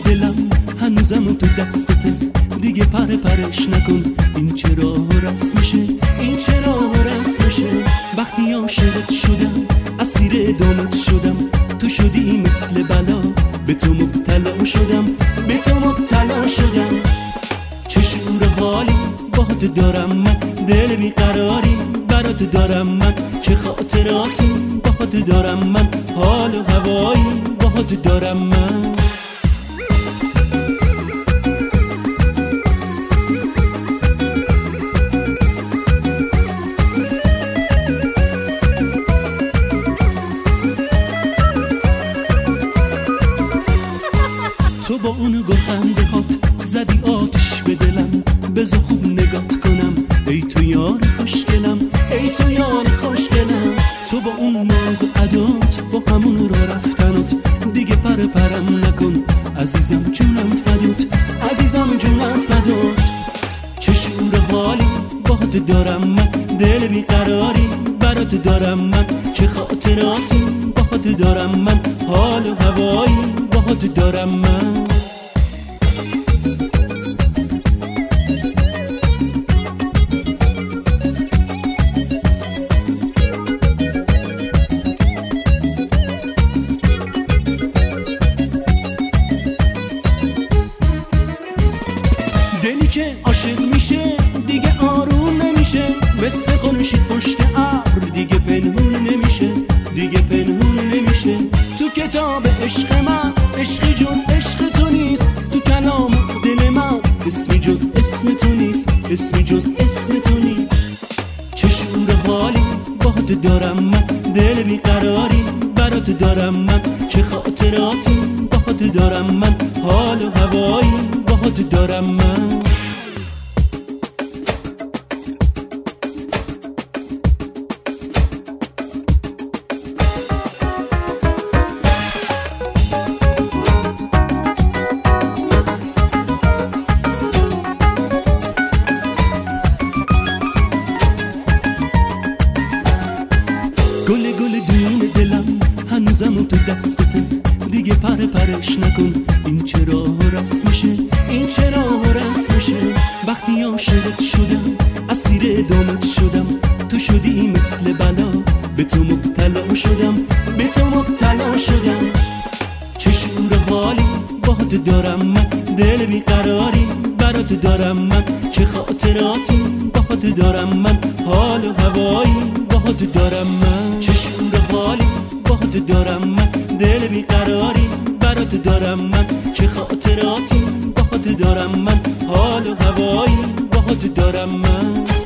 دلم هنوزم تو دستته، دیگه پرش نکن. این چرا رسمشه، این چرا رسمشه. وقتی عاشقت شدم اسیر دامت شدم، تو شدی مثل بلا، به تو مبتلا شدم، به تو مبتلا شدم. چه شعور حالی باهات دارم من، دل بیقراری برات دارم من، چه خاطراتی باهات دارم من، حال و هوایی باهات دارم من. تو با اون گلخنده هات زدی آتش به دلم، بذار خوب نگات کنم. ای تو یار خوشگلم، ای تو یار خوشگلم. تو با اون ناز و عدات، با همون راه رفتنات، دیگه پرم نکن. عزیزم جونم فدات، عزیزم جونم فدات. چه شعور حالی باهات دارم من، دل بیقراری برات دارم من، چه خاطراتی باهات دارم من، حال و هوایی باهات دارم من. دلی که عاشق میشه دیگه آروم نمیشه، مثل خورشید پشت ابر دیگه پنهون نمیشه، دیگه پنهون نمیشه. تو کتاب عشق من عشقی جز عشق تو نیست، تو کلام دل من اسمی جز اسم تو نیست، اسمی جز اسم تو نیست. چه شعور حالی باهات دارم من، دل بیقراری برات دارم من، چه خاطراتی باهات دارم من، حال و هوایی باهات دارم من. گل گل دون دلم هنوزم تو دستته، دیگه پرش نکن. این چرا رسمشه، این چرا رسمشه. وقتی عاشقت شدم اسیر دامت شدم، تو شدی مثل بلا، به تو مبتلا شدم، به تو مبتلا شدم. چه شعور حالی باهات دارم من، دل بیقراری برات دارم من، چه خاطراتی باهات دارم من، حال و هوایی باهات دارم من. چه شعور حالی باهات دارم من، دل بیقراری برات دارم من، چه خاطراتی باهات دارم من، حال و هوایی باهات دارم من.